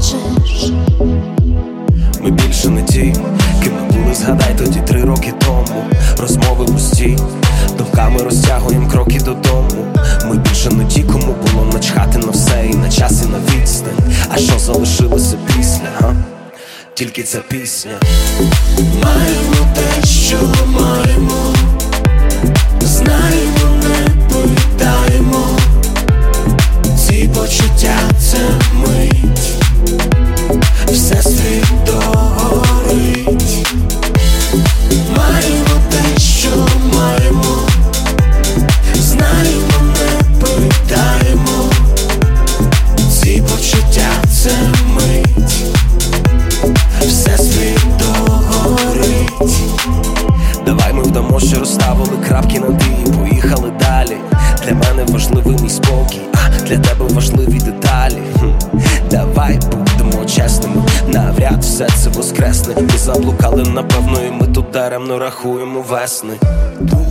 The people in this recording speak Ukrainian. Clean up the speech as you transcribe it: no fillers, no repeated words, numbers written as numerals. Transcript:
хочеш. Ми більше не ті, ким ми були, згадай тоді 3 роки тому. Розмови пусті, думками розтягуєм кроки додому. Ми більше не ті, кому було начхати на все і на час, і на відстань. А що залишилося після, га? Тільки ця пісня. Маємо те, що маємо, знаємо, не питаємо. Ці почуття — це мить, все світ догорить. Маємо те, що маємо, знаємо, не питаємо. Ці почуття — це мить, все світ догорить. Давай ми вдамо, що розставили крапки над «і» і поїхали далі. Для мене важливий мій спокій, а для тебе важливі деталі. Давай будемо чесними, навряд все це воскресне. Ми заблукали, напевно, і ми тут даремно рахуємо весни.